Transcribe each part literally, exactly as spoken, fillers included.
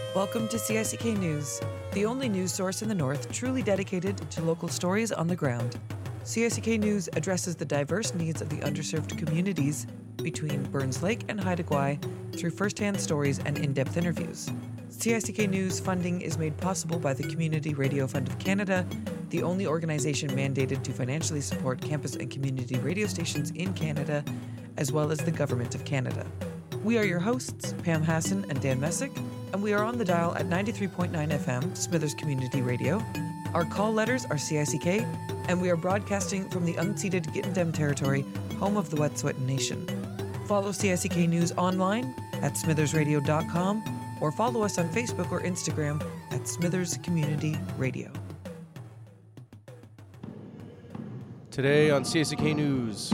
Welcome to C I C K News, the only news source in the North truly dedicated to local stories on the ground. C I C K News addresses the diverse needs of the underserved communities between Burns Lake and Haida Gwaii through first-hand stories and in-depth interviews. C I C K News funding is made possible by the Community Radio Fund of Canada, the only organization mandated to financially support campus and community radio stations in Canada, as well as the Government of Canada. We are your hosts, Pam Hassan and Dan Messick, and we are on the dial at ninety-three point nine F M, Smithers Community Radio. Our call letters are C I C K, and we are broadcasting from the unceded Gittendem territory, home of the Wet'suwet'en Nation. Follow C I C K News online at smithers radio dot com or follow us on Facebook or Instagram at Smithers Community Radio. Today on C I C K News,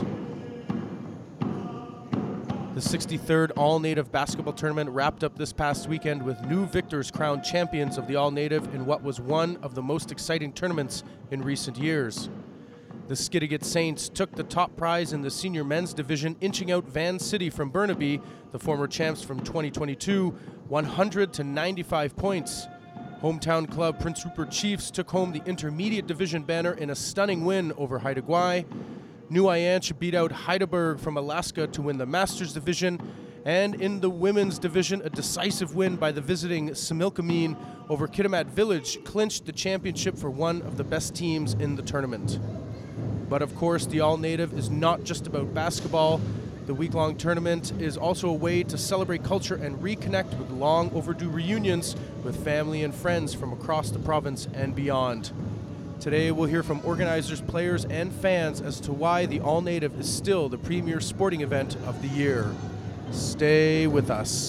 the sixty-third All-Native Basketball Tournament wrapped up this past weekend with new victors crowned champions of the All-Native in what was one of the most exciting tournaments in recent years. The Skidegate Saints took the top prize in the senior men's division, inching out Van City from Burnaby, the former champs from twenty twenty-two, one hundred to ninety-five points. Hometown club Prince Rupert Chiefs took home the intermediate division banner in a stunning win over Haida Gwaii. New Ayanch beat out Heidelberg from Alaska to win the Masters division. And in the women's division, a decisive win by the visiting Similkameen over Kitimat Village clinched the championship for one of the best teams in the tournament. But of course, the All-Native is not just about basketball. The week-long tournament is also a way to celebrate culture and reconnect with long overdue reunions with family and friends from across the province and beyond. Today, we'll hear from organizers, players, and fans as to why the All-Native is still the premier sporting event of the year. Stay with us.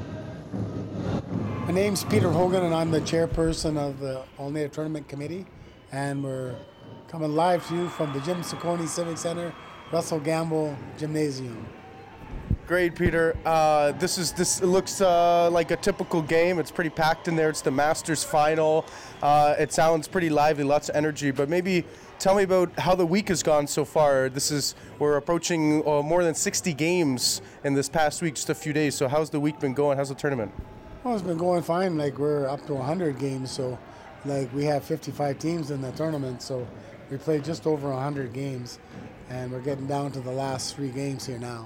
My name's Peter Hogan, and I'm the chairperson of the All-Native Tournament Committee. And we're coming live to you from the Jim Cecconi Civic Center, Russell Gamble Gymnasium. Great, Peter. Uh, this is this it looks uh, like a typical game. It's pretty packed in there. It's the Masters final. Uh, it sounds pretty lively, lots of energy. But maybe tell me about how the week has gone so far. This is we're approaching uh, more than sixty games in this past week, just a few days. So how's the week been going? How's the tournament? Well, it's been going fine. Like we're up to one hundred games, so like we have fifty-five teams in the tournament. So we played just over one hundred games, and we're getting down to the last three games here now.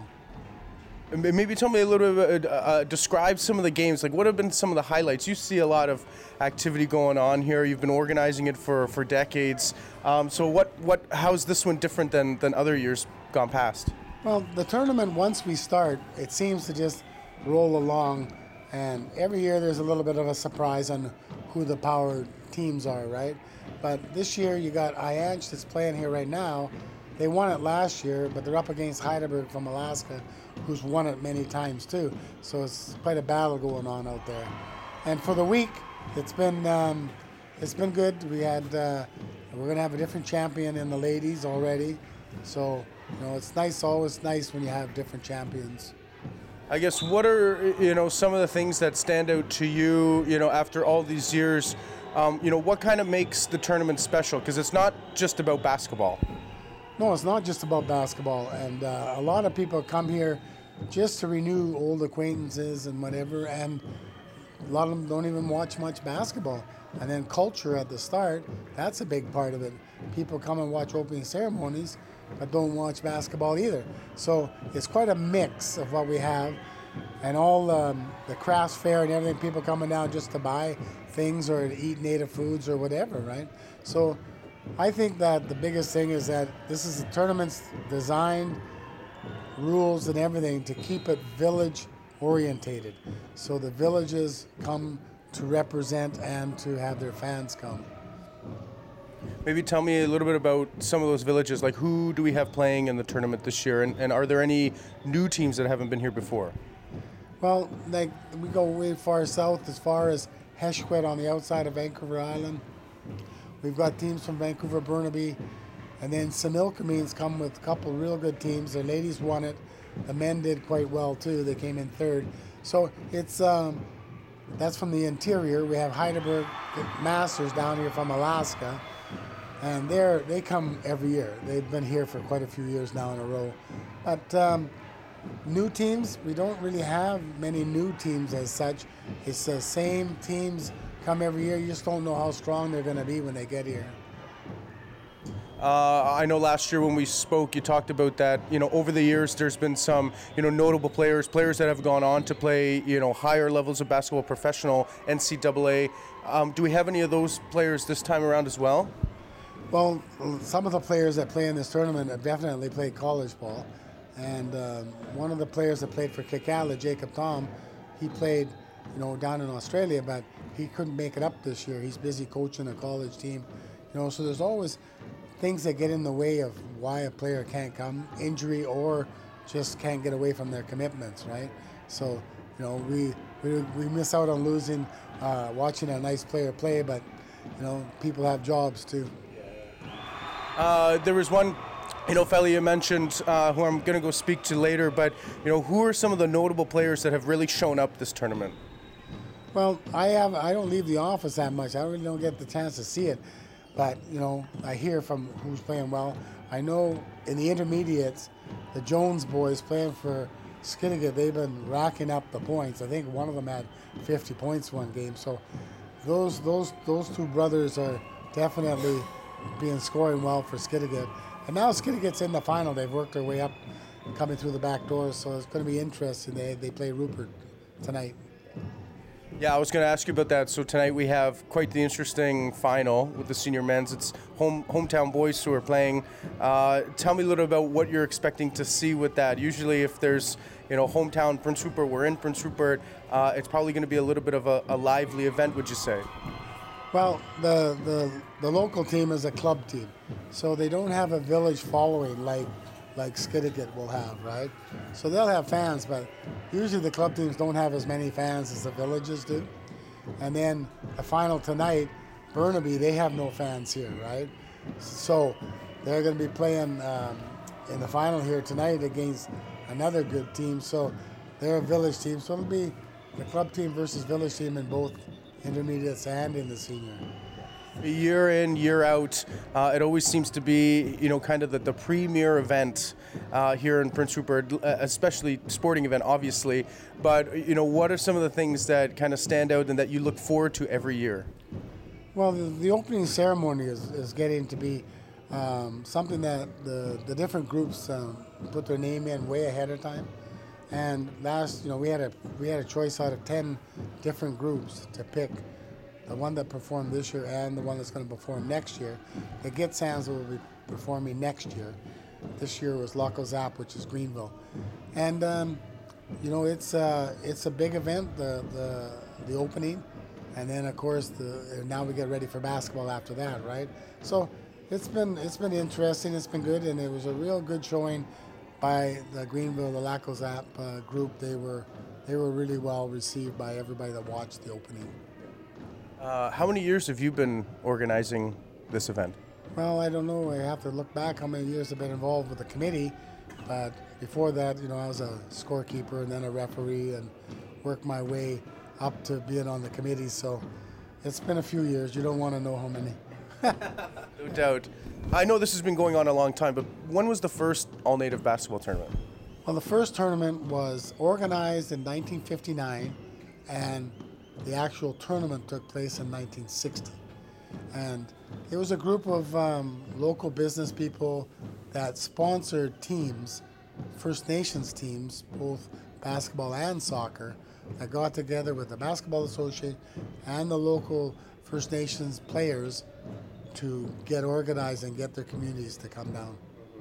Maybe tell me a little bit, uh, uh, describe some of the games. Like, what have been some of the highlights? You see a lot of activity going on here. You've been organizing it for, for decades. Um, so what, what, how's this one different than, than other years gone past? Well, the tournament, once we start, it seems to just roll along. And every year there's a little bit of a surprise on who the power teams are, right? But this year you got Ayanch that's playing here right now. They won it last year, but they're up against Heidelberg from Alaska, who's won it many times too. So it's quite a battle going on out there. And for the week, it's been um, it's been good. We had uh, we're gonna have a different champion in the ladies already. So you know it's nice, always nice when you have different champions. I guess what are you know some of the things that stand out to you? You know after all these years, um, you know what kind of makes the tournament special? Because it's not just about basketball. No, it's not just about basketball, and uh, a lot of people come here just to renew old acquaintances and whatever, and a lot of them don't even watch much basketball. And then culture at the start, that's a big part of it. People come and watch opening ceremonies, but don't watch basketball either. So it's quite a mix of what we have, and all um, the crafts fair and everything, people coming down just to buy things or to eat native foods or whatever, right? So I think that the biggest thing is that this is a tournament's designed, rules and everything to keep it village orientated. So the villages come to represent and to have their fans come. Maybe tell me a little bit about some of those villages, like who do we have playing in the tournament this year, and, and are there any new teams that haven't been here before? Well, like we go way far south, as far as Heshquet on the outside of Vancouver Island. We've got teams from Vancouver, Burnaby, and then Similkameen's come with a couple real good teams. The ladies won it. The men did quite well too. They came in third. So it's um, that's from the interior. We have Heidelberg Masters down here from Alaska, and they're they come every year. They've been here for quite a few years now in a row. But um, new teams, we don't really have many new teams as such. It's the same teams come every year. You just don't know how strong they're going to be when they get here. Uh, I know last year when we spoke, you talked about that, you know, over the years there's been some, you know, notable players, players that have gone on to play, you know, higher levels of basketball, professional, N C double A. Um, do we have any of those players this time around as well? Well, some of the players that play in this tournament have definitely played college ball. And um, one of the players that played for Kikala, Jacob Tom, he played, you know, down in Australia, but he couldn't make it up this year. He's busy coaching a college team. You know, so there's always things that get in the way of why a player can't come, injury or just can't get away from their commitments, right? So, you know, we we, we miss out on losing, uh, watching a nice player play, but, you know, people have jobs too. Uh, there was one, you know, fella you mentioned uh, who I'm going to go speak to later, but, you know, who are some of the notable players that have really shown up this tournament? Well, I have I don't leave the office that much. I really don't get the chance to see it. But, you know, I hear from who's playing well. I know in the intermediates, the Jones boys playing for Skidegate, they've been racking up the points. I think one of them had fifty points one game. So those those those two brothers are definitely being scoring well for Skidegate. And now Skidigate's in the final. They've worked their way up, coming through the back doors. So it's going to be interesting. They they play Rupert tonight. Yeah, I was going to ask you about that. So tonight we have quite the interesting final with the senior men's. It's home hometown boys who are playing. Uh, tell me a little about what you're expecting to see with that. Usually if there's, you know, hometown Prince Rupert, we're in Prince Rupert, uh, it's probably going to be a little bit of a, a lively event, would you say? Well, the, the the local team is a club team, so they don't have a village following like like Skidegate will have, right? So they'll have fans, but usually the club teams don't have as many fans as the villages do. And then the final tonight, Burnaby, they have no fans here, right? So they're going to be playing um, in the final here tonight against another good team. So they're a village team, so it'll be the club team versus village team in both intermediates and in the senior. Year in, year out, uh, it always seems to be, you know, kind of the, the premier event uh, here in Prince Rupert, especially sporting event, obviously. But, you know, what are some of the things that kind of stand out and that you look forward to every year? Well, the, the opening ceremony is, is getting to be um, something that the, the different groups um, put their name in way ahead of time. And last, you know, we had a we had a choice out of ten different groups to pick. The one that performed this year and the one that's going to perform next year. The Gitxans will be performing next year. This year was Lac aux Apps, which is Greenville. And, um, you know, it's, uh, it's a big event, the, the, the opening. And then, of course, the, now we get ready for basketball after that, right? So it's been, it's been interesting, it's been good, and it was a real good showing by the Greenville, the Lac aux Apps uh, group. They were, they were really well received by everybody that watched the opening. Uh, how many years have you been organizing this event? Well, I don't know. I have to look back how many years I've been involved with the committee. But before that, you know, I was a scorekeeper and then a referee and worked my way up to being on the committee. So it's been a few years. You don't want to know how many. No doubt. I know this has been going on a long time, but when was the first all-native basketball tournament? Well, the first tournament was organized in nineteen fifty-nine, and the actual tournament took place in nineteen sixty. And it was a group of um, local business people that sponsored teams, First Nations teams, both basketball and soccer, that got together with the Basketball Association and the local First Nations players to get organized and get their communities to come down.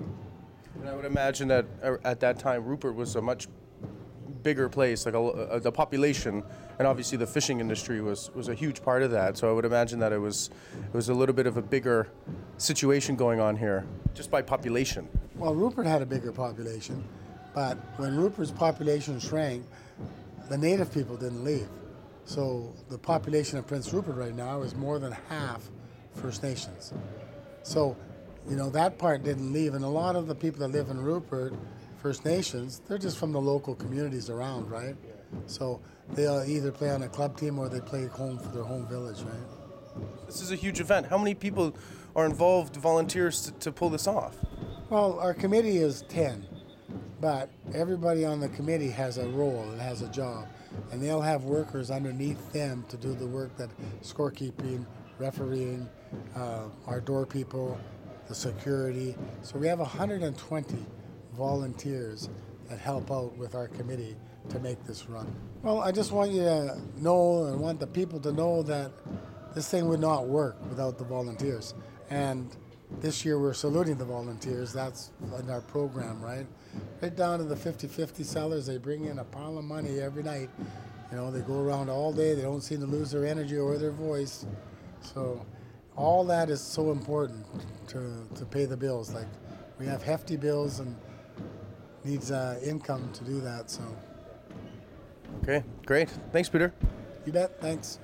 And I would imagine that uh, at that time Rupert was a much bigger place, like a, a, the population, and obviously the fishing industry was, was a huge part of that. So I would imagine that it was it was a little bit of a bigger situation going on here, just by population. Well, Rupert had a bigger population, but when Rupert's population shrank, the native people didn't leave. So the population of Prince Rupert right now is more than half First Nations. So, you know, that part didn't leave, and a lot of the people that live in Rupert, First Nations, they're just from the local communities around, right? So they'll either play on a club team or they play home for their home village, right? This is a huge event. How many people are involved, volunteers, to, to pull this off? Well, our committee is ten, but everybody on the committee has a role and has a job, and they'll have workers underneath them to do the work that scorekeeping, refereeing, uh, our door people, the security. So we have one hundred twenty volunteers that help out with our committee to make this run. Well, I just want you to know and want the people to know that this thing would not work without the volunteers. And this year we're saluting the volunteers. That's in our program, right? Right down to the fifty fifty sellers. They bring in a pile of money every night. You know, they go around all day. They don't seem to lose their energy or their voice. So all that is so important to, to pay the bills. Like, we have hefty bills and needs uh, income to do that. So. Okay, great. Thanks, Peter. You bet. Thanks.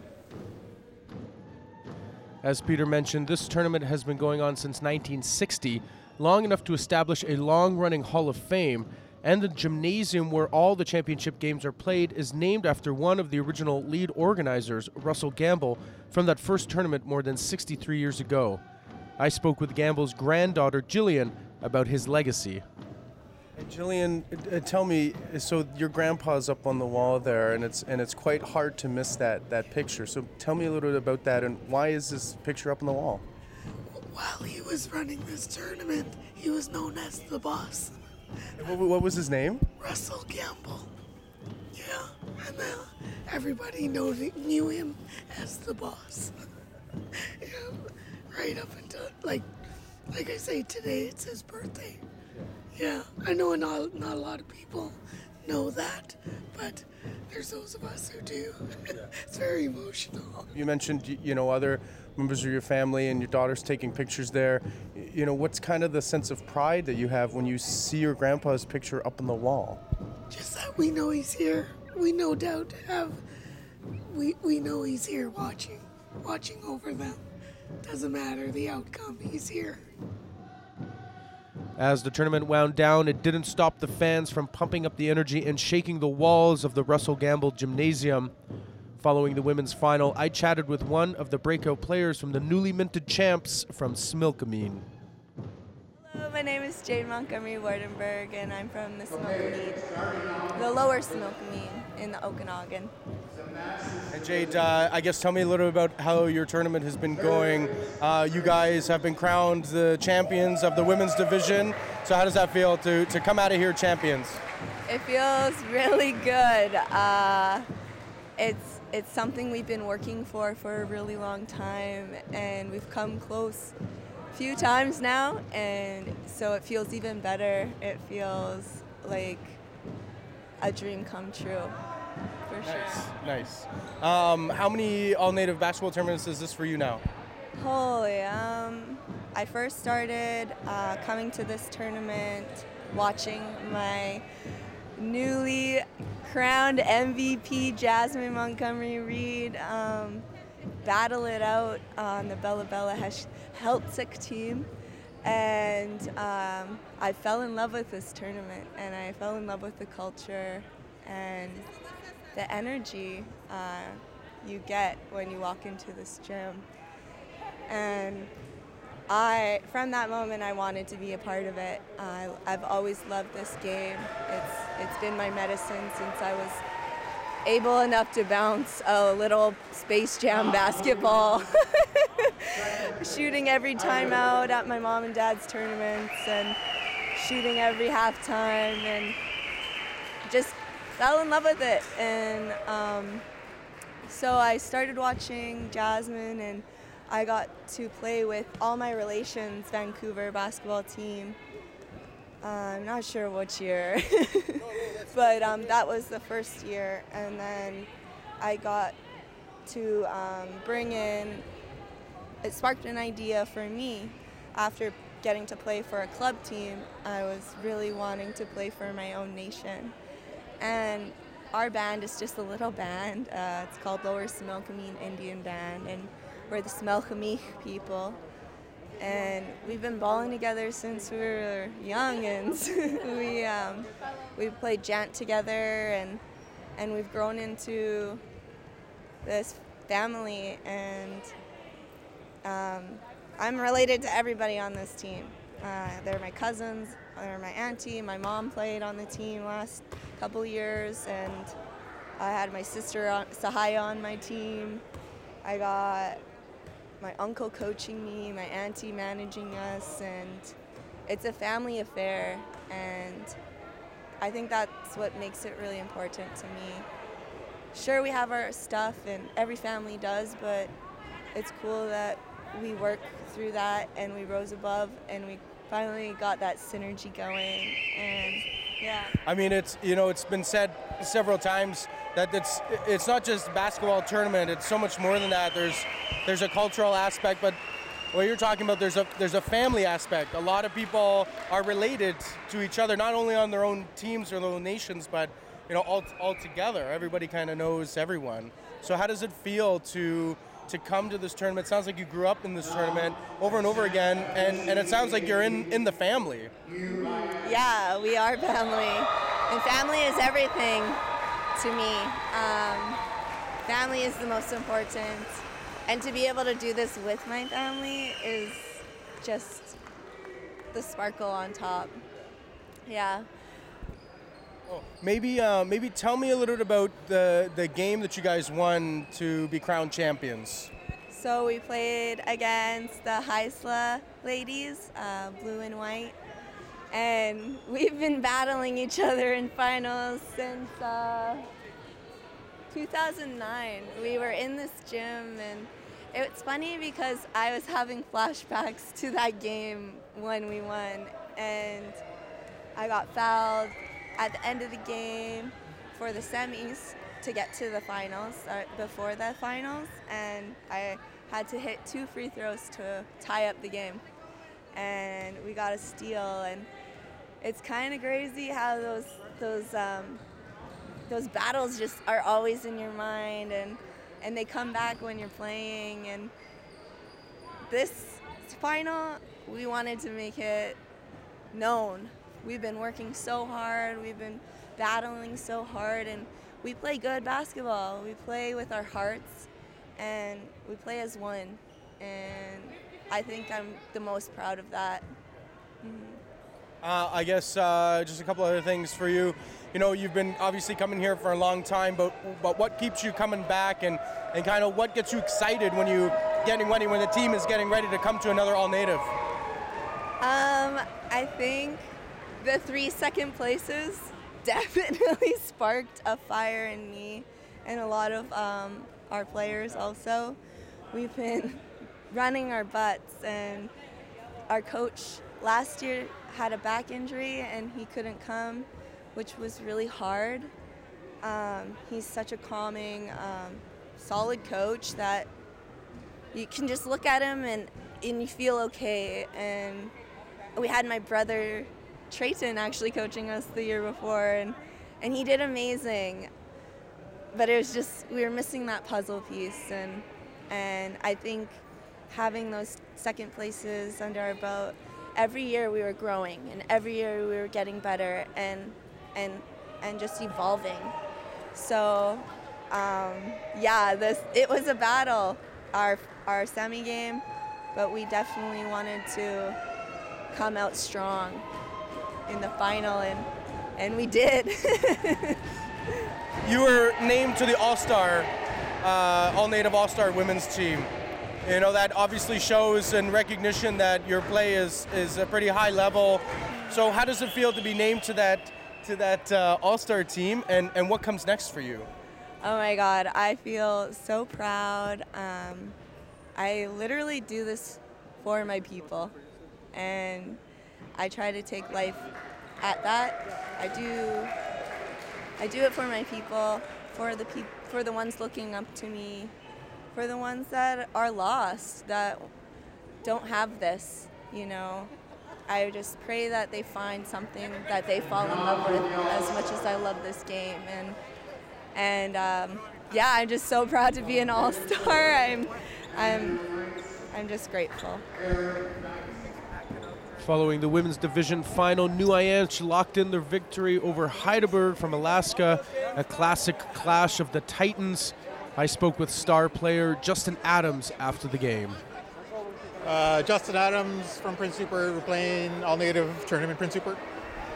As Peter mentioned, this tournament has been going on since nineteen sixty, long enough to establish a long-running Hall of Fame, and the gymnasium where all the championship games are played is named after one of the original lead organizers, Russell Gamble, from that first tournament more than sixty-three years ago. I spoke with Gamble's granddaughter, Jillian, about his legacy. Hey, Jillian, uh, tell me, so your grandpa's up on the wall there, and it's and it's quite hard to miss that, that picture. So tell me a little bit about that, and why is this picture up on the wall? While he was running this tournament, he was known as the boss. What, what was his name? Russell Gamble. Yeah, and then everybody know, knew him as the boss. Yeah, right up until, like, like I say, today it's his birthday. Yeah, I know not, not a lot of people know that, but there's those of us who do. It's very emotional. You mentioned, you know, other members of your family and your daughter's taking pictures there. You know, what's kind of the sense of pride that you have when you see your grandpa's picture up on the wall? Just that we know he's here. We no doubt have, we, we know he's here watching, watching over them. Doesn't matter the outcome, he's here. As the tournament wound down, it didn't stop the fans from pumping up the energy and shaking the walls of the Russell Gamble Gymnasium. Following the women's final, I chatted with one of the breakout players from the newly minted champs from Smilkameen. Hello, my name is Jade Montgomery Wardenberg, and I'm from the Smilkameen, the lower Smilkameen in the Okanagan. And Jade, uh, I guess tell me a little bit about how your tournament has been going. Uh, you guys have been crowned the champions of the women's division. So how does that feel to, to come out of here champions? It feels really good. Uh, it's, it's something we've been working for for a really long time, and we've come close a few times now, and so it feels even better. It feels like a dream come true. For sure. Nice, nice. Um, how many all-native basketball tournaments is this for you now? Holy, um, I first started uh, coming to this tournament, watching my newly crowned M V P Jasmine Montgomery Reed um, battle it out on the Bella Bella Celtic team, and um, I fell in love with this tournament, and I fell in love with the culture and the energy uh, you get when you walk into this gym. And I, from that moment, I wanted to be a part of it. Uh, I've always loved this game. It's, it's been my medicine since I was able enough to bounce a little Space Jam basketball, shooting every timeout at my mom and dad's tournaments, and shooting every halftime, and just fell in love with it. And um, so I started watching Jasmine, and I got to play with all my relations' Vancouver basketball team. Uh, I'm not sure which year, but um, that was the first year. And then I got to um, bring in, it sparked an idea for me. After getting to play for a club team, I was really wanting to play for my own nation. And our band is just a little band. Uh, it's called Lower Smilkameen Indian Band, and we're the Smilkameen people. And we've been balling together since we were youngins. we um, we played jant together, and and we've grown into this family. And um, I'm related to everybody on this team. Uh, they're my cousins. or my auntie, my mom played on the team last couple years, and I had my sister on, Sahaya on my team. I got my uncle coaching me, my auntie managing us, and it's a family affair, and I think that's what makes it really important to me. Sure, we have our stuff, and every family does, but it's cool that we work through that and we rose above and we finally got that synergy going, and yeah. I mean, it's, you know, it's been said several times that it's it's not just basketball tournament, it's so much more than that. There's there's a cultural aspect, but what you're talking about, there's a there's a family aspect. A lot of people are related to each other, not only on their own teams or their own nations, but you know, all all together. Everybody kind of knows everyone. So how does it feel to to come to this tournament? It sounds like you grew up in this tournament over and over again, and, and it sounds like you're in, in the family. Yeah, we are family, and family is everything to me. Um, family is the most important, and to be able to do this with my family is just the sparkle on top. Yeah. Oh, maybe uh, maybe tell me a little bit about the, the game that you guys won to be crowned champions. So we played against the Haisla ladies, uh, blue and white, and we've been battling each other in finals since uh, two thousand nine. We were in this gym, and it's funny because I was having flashbacks to that game when we won, and I got fouled at the end of the game for the semis to get to the finals, uh, before the finals, and I had to hit two free throws to tie up the game, and we got a steal. And it's kind of crazy how those those um, those battles just are always in your mind, and and they come back when you're playing. And this final, we wanted to make it known. We've been working so hard, we've been battling so hard, and we play good basketball. We play with our hearts, and we play as one, and I think I'm the most proud of that. Mm-hmm. Uh, I guess uh, just a couple other things for you. You know, you've been obviously coming here for a long time, but but what keeps you coming back, and, and kind of what gets you excited when you getting ready, when the team is getting ready to come to another All-Native? Um, I think the three second places definitely sparked a fire in me and a lot of um, our players also. We've been running our butts, and our coach last year had a back injury and he couldn't come, which was really hard. Um, he's such a calming, um, solid coach that you can just look at him and, and you feel okay. And we had my brother Trayton actually coaching us the year before, and, and he did amazing. But it was just, we were missing that puzzle piece, and and I think having those second places under our belt, every year we were growing, and every year we were getting better, and and and just evolving. So um, yeah, this it was a battle, our our semi game, but we definitely wanted to come out strong in the final, and and we did. You were named to the All-Star, uh, All-Native All-Star women's team. You know, that obviously shows in recognition that your play is is a pretty high level. So how does it feel to be named to that to that uh, All-Star team, and, and what comes next for you? Oh my God, I feel so proud. Um, I literally do this for my people, and I try to take life at that. I do I do it for my people, for the peop- for the ones looking up to me, for the ones that are lost, that don't have this, you know. I just pray that they find something that they fall in love with as much as I love this game. And and um, yeah, I'm just so proud to be an all-star. I'm I'm I'm just grateful. Following the women's division final, New Ayanch locked in their victory over Heidelberg from Alaska, a classic clash of the Titans. I spoke with star player Justin Adams after the game. Uh, Justin Adams from Prince Rupert. We're playing all-native tournament Prince Rupert.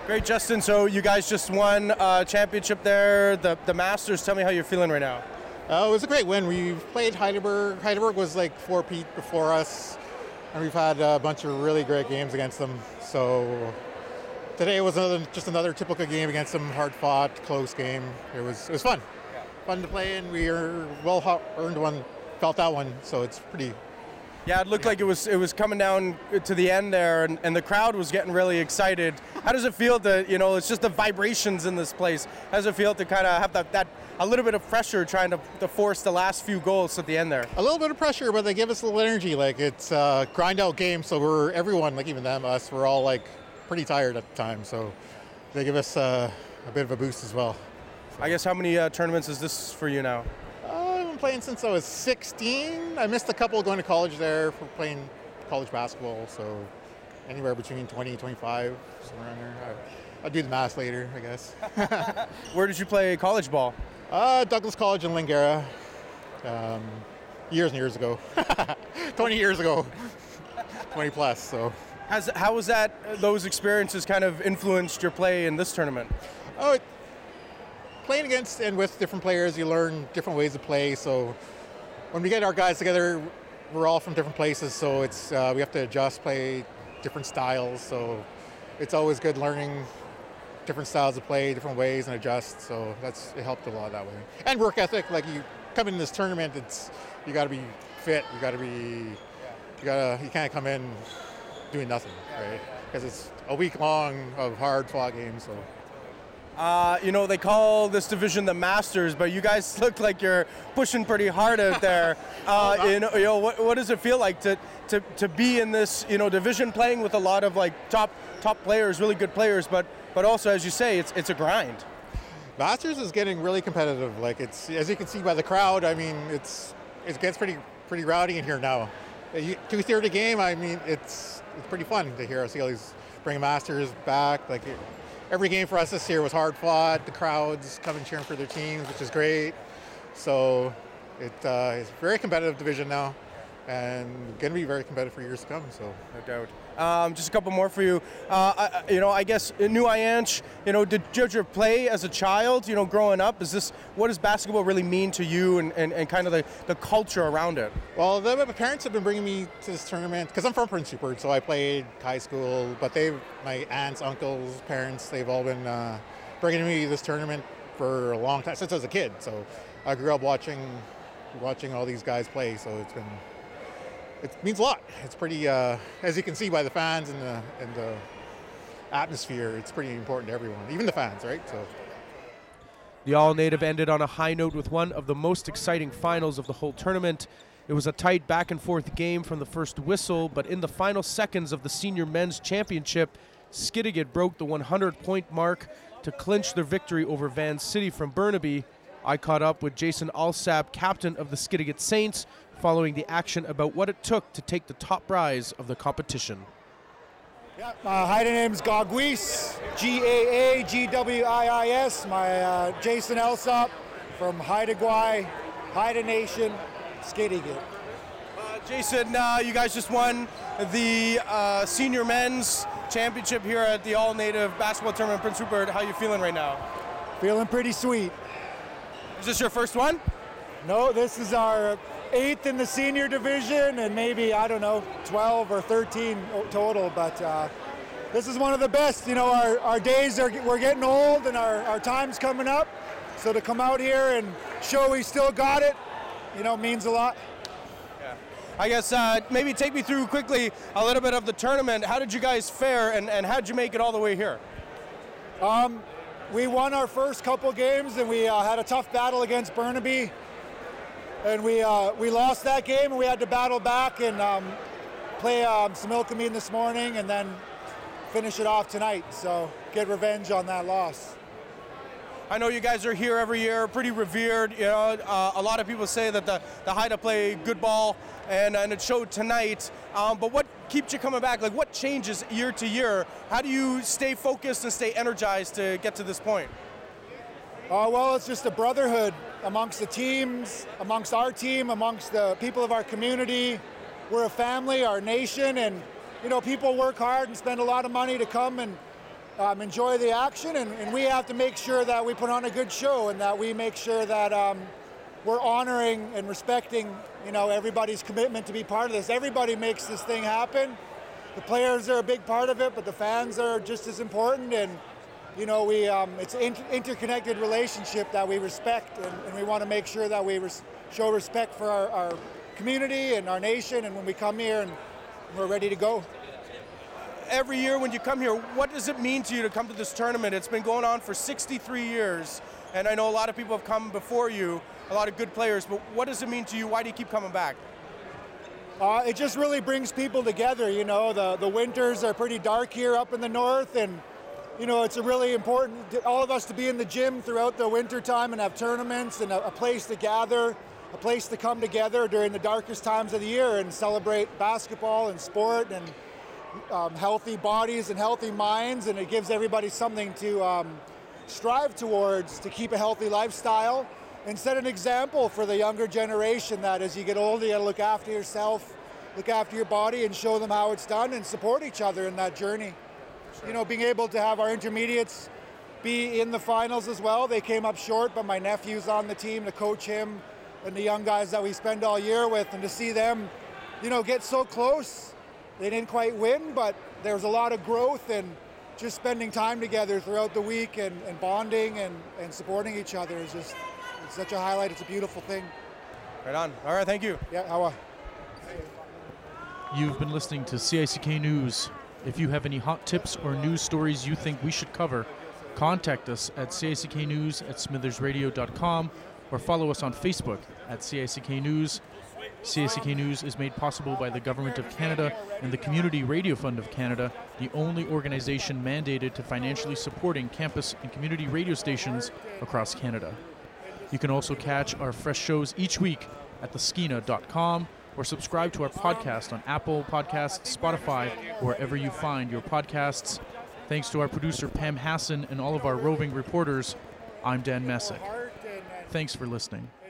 Great, Justin. So you guys just won a championship there, the, the Masters. Tell me how you're feeling right now. Uh, it was a great win. We played Heidelberg. Heidelberg was like four peat before us, and we've had a bunch of really great games against them. So today was another, just another typical game against them, hard fought, close game. It was it was fun, yeah. fun to play, and we are well earned one, felt that one. So it's pretty. Yeah, it looked like it was it was coming down to the end there, and, and the crowd was getting really excited. How does it feel to, you know, it's just the vibrations in this place. How does it feel to kind of have that, that a little bit of pressure trying to, to force the last few goals at the end there? A little bit of pressure, but they give us a little energy. Like, it's a grind out game, so we're, everyone, like even them, us, we're all like pretty tired at the time, so they give us uh, a bit of a boost as well. I guess how many uh, tournaments is this for you now? I've been playing since I was sixteen. I missed a couple going to college there for playing college basketball, so anywhere between twenty, twenty-five, somewhere around there. I, I'll do the math later, I guess. Where did you play college ball? Uh, Douglas College in Lingara, um, years and years ago. twenty years ago, twenty plus, so. Has, how was that, those experiences kind of influenced your play in this tournament? Oh, it, playing against and with different players, you learn different ways to play. So when we get our guys together, we're all from different places, so it's uh, we have to adjust, play different styles. So it's always good learning different styles of play, different ways, and adjust. So that's it helped a lot that way. And work ethic, like you come in this tournament, it's you got to be fit. You got to be you got to you can't come in doing nothing, right? Because it's a week long of hard fought games. So. Uh, you know, they call this division the Masters, but you guys look like you're pushing pretty hard out there. Uh, you know, you know what, what does it feel like to, to, to be in this, you know, division, playing with a lot of like top top players, really good players, but but also, as you say, it's it's a grind. Masters is getting really competitive. Like, it's, as you can see by the crowd, I mean, it's it gets pretty pretty rowdy in here now. Two thirds of the game, I mean, it's it's pretty fun to hear see all these bring Masters back. Like. It, Every game for us this year was hard fought. The crowds come and cheering for their teams, which is great. So it, uh, it's a very competitive division now, and going to be very competitive for years to come. So no doubt. Um, just a couple more for you. Uh, I, you know, I guess New Ianch. You know, did you ever play as a child? You know, growing up, is this what does basketball really mean to you, and, and, and kind of the, the culture around it? Well, the, my parents have been bringing me to this tournament because I'm from Prince Rupert, so I played high school. But they, my aunts, uncles, parents, they've all been uh, bringing me to this tournament for a long time since I was a kid. So I grew up watching watching all these guys play. So it's been. It means a lot. It's pretty, uh, as you can see by the fans and the, and the atmosphere, it's pretty important to everyone, even the fans, right? So. The All-Native ended on a high note with one of the most exciting finals of the whole tournament. It was a tight back-and-forth game from the first whistle, but in the final seconds of the Senior Men's Championship, Skidegate broke the hundred point mark to clinch their victory over Van City from Burnaby. I caught up with Jason Alsap, captain of the Skidegate Saints, following the action about what it took to take the top prize of the competition. Yeah, uh, hi, the name's Gawgwis, G A A G W I I S. My uh, Jason Alsap from Haida Gwaii, Haida Nation, Skidegate. Uh, Jason, uh, you guys just won the uh, Senior Men's Championship here at the All-Native Basketball Tournament in Prince Rupert. How are you feeling right now? Feeling pretty sweet. Is this your first one? No, this is our eighth in the senior division, and maybe, I don't know, twelve or thirteen total, but uh, this is one of the best. You know, our, our days, are we're getting old, and our, our time's coming up, so to come out here and show we still got it, you know, means a lot. Yeah. I guess uh, maybe take me through quickly a little bit of the tournament. How did you guys fare, and, and how did you make it all the way here? Um, we won our first couple games, and we uh, had a tough battle against Burnaby. And we uh, we lost that game, and we had to battle back and um, play um, Similkameen this morning, and then finish it off tonight. So get revenge on that loss. I know you guys are here every year, pretty revered. You know, uh, a lot of people say that the the Haida play good ball, and and it showed tonight. Um, but what keeps you coming back? Like, what changes year to year? How do you stay focused and stay energized to get to this point? Uh, well, it's just a brotherhood amongst the teams, amongst our team, amongst the people of our community. We're a family, our nation, and you know, people work hard and spend a lot of money to come and um, enjoy the action, and, and we have to make sure that we put on a good show and that we make sure that um, we're honoring and respecting, you know, everybody's commitment to be part of this. Everybody makes this thing happen. The players are a big part of it, but the fans are just as important. And you know, we um, it's an inter- interconnected relationship that we respect, and, and we want to make sure that we res- show respect for our, our community and our nation. And when we come here, and we're ready to go. Every year when you come here, what does it mean to you to come to this tournament? It's been going on for sixty-three years, and I know a lot of people have come before you, a lot of good players, but what does it mean to you? Why do you keep coming back? Uh, it just really brings people together. You know, the, the winters are pretty dark here up in the north, and you know, it's a really important to all of us to be in the gym throughout the winter time and have tournaments and a, a place to gather, a place to come together during the darkest times of the year and celebrate basketball and sport and um, healthy bodies and healthy minds. And it gives everybody something to um, strive towards, to keep a healthy lifestyle and set an example for the younger generation that as you get older, you gotta look after yourself, look after your body, and show them how it's done and support each other in that journey. You know, being able to have our intermediates be in the finals as well. They came up short, but my nephew's on the team to coach him and the young guys that we spend all year with, and to see them, you know, get so close. They didn't quite win, but there was a lot of growth and just spending time together throughout the week and, and bonding and, and supporting each other is just it's such a highlight. It's a beautiful thing. Right on. All right, thank you. Yeah, how are You've been listening to C I C K News. If you have any hot tips or news stories you think we should cover, contact us at C I C K News at smithers radio dot com or follow us on Facebook at C I C K News. C I C K News is made possible by the Government of Canada and the Community Radio Fund of Canada, the only organization mandated to financially supporting campus and community radio stations across Canada. You can also catch our fresh shows each week at the skeena dot com or subscribe to our podcast on Apple Podcasts, Spotify, or wherever you find your podcasts. Thanks to our producer Pam Hassan and all of our roving reporters, I'm Dan Messick. Thanks for listening.